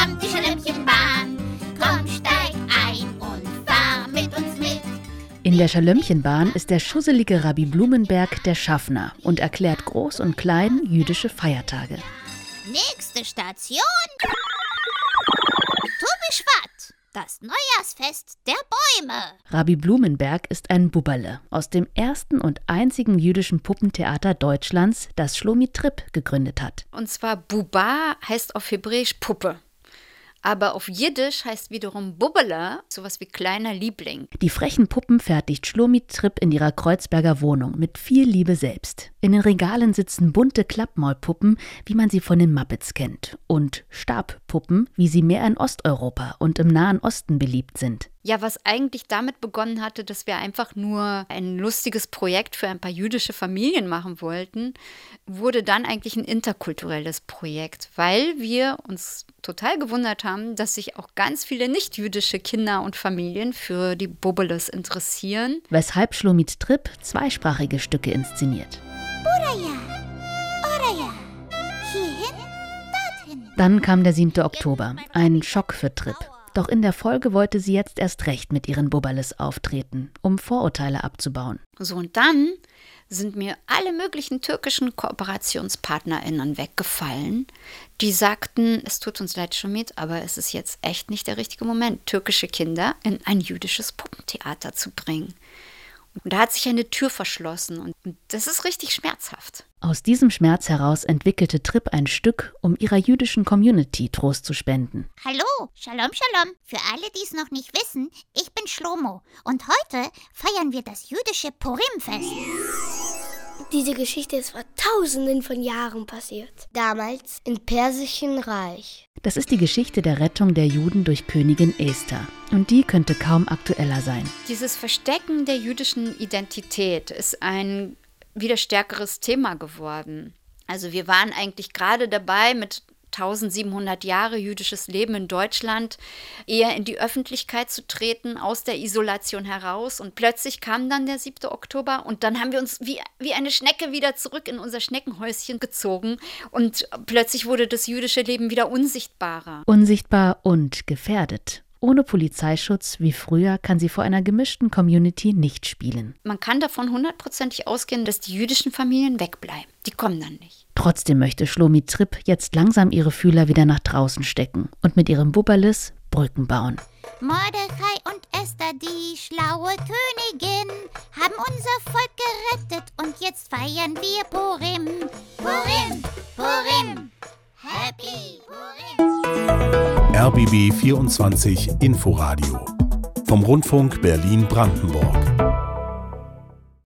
kommt die Schalömchenbahn. Komm, steig ein und fahr mit uns mit. In der Schalömchenbahn ist der schusselige Rabbi Blumenberg der Schaffner und erklärt groß und klein jüdische Feiertage. Nächste Station. Tu B'Shvat, das Neujahrsfest der Bäume. Rabbi Blumenberg ist ein Bubberle aus dem ersten und einzigen jüdischen Puppentheater Deutschlands, das Shlomi Tripp gegründet hat. Und zwar Buba heißt auf Hebräisch Puppe. Aber auf Jiddisch heißt wiederum Bubbele sowas wie kleiner Liebling. Die frechen Puppen fertigt Shlomi Tripp in ihrer Kreuzberger Wohnung mit viel Liebe selbst. In den Regalen sitzen bunte Klappmaulpuppen, wie man sie von den Muppets kennt. Und Stabpuppen, wie sie mehr in Osteuropa und im Nahen Osten beliebt sind. Ja, was eigentlich damit begonnen hatte, dass wir einfach nur ein lustiges Projekt für ein paar jüdische Familien machen wollten, wurde dann eigentlich ein interkulturelles Projekt, weil wir uns total gewundert haben, dass sich auch ganz viele nicht-jüdische Kinder und Familien für die Bubbeles interessieren. Weshalb Shlomi Tripp zweisprachige Stücke inszeniert. Oder ja. Hierhin, dorthin. Dann kam der 7. Oktober, ein Schock für Tripp. Doch in der Folge wollte sie jetzt erst recht mit ihren Bubberles auftreten, um Vorurteile abzubauen. So, und dann sind mir alle möglichen türkischen KooperationspartnerInnen weggefallen, die sagten, es tut uns leid, Shomit, aber es ist jetzt echt nicht der richtige Moment, türkische Kinder in ein jüdisches Puppentheater zu bringen. Und da hat sich eine Tür verschlossen und das ist richtig schmerzhaft. Aus diesem Schmerz heraus entwickelte Tripp ein Stück, um ihrer jüdischen Community Trost zu spenden. Hallo, Shalom, Shalom. Für alle, die es noch nicht wissen, ich bin Shlomo und heute feiern wir das jüdische Purim-Fest. Diese Geschichte ist vor Tausenden von Jahren passiert. Damals im Persischen Reich. Das ist die Geschichte der Rettung der Juden durch Königin Esther. Und die könnte kaum aktueller sein. Dieses Verstecken der jüdischen Identität ist ein wieder stärkeres Thema geworden. Also wir waren eigentlich gerade dabei, mit 1700 Jahre jüdisches Leben in Deutschland eher in die Öffentlichkeit zu treten, aus der Isolation heraus. Und plötzlich kam dann der 7. Oktober und dann haben wir uns wie eine Schnecke wieder zurück in unser Schneckenhäuschen gezogen. Und plötzlich wurde das jüdische Leben wieder unsichtbarer. Unsichtbar und gefährdet. Ohne Polizeischutz wie früher kann sie vor einer gemischten Community nicht spielen. Man kann davon 100%ig ausgehen, dass die jüdischen Familien wegbleiben. Die kommen dann nicht. Trotzdem möchte Shlomi Tripp jetzt langsam ihre Fühler wieder nach draußen stecken und mit ihrem Bubberles Brücken bauen. Mordechai und Esther, die schlaue Königin, haben unser Volk gerettet und jetzt feiern wir Purim. Purim, Purim, Happy Purim. RBB 24 Inforadio vom Rundfunk Berlin-Brandenburg.